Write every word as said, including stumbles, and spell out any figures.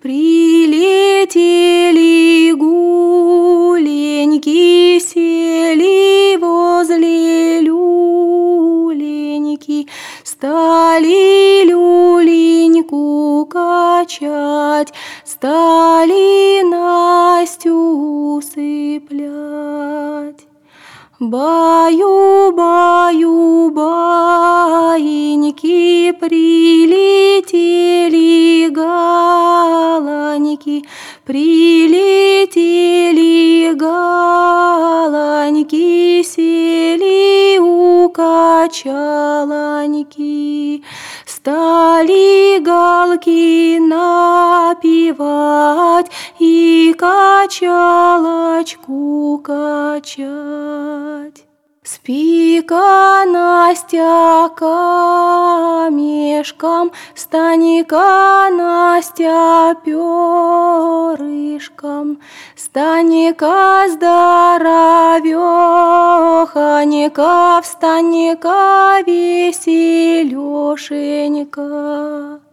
Прилетели гуленьки, сели возле люленьки, стали люленьку качать, стали Настю усыплять. Баю, баю, баиньки, прилетели галаньки, прилетели галаньки, сели у качаланьки, стали галки напевать и качалочку качать. Спи-ка, Настя, камешком, стань-ка, Настя, перышком, стань-ка здоровехонька, встань-ка веселешенька.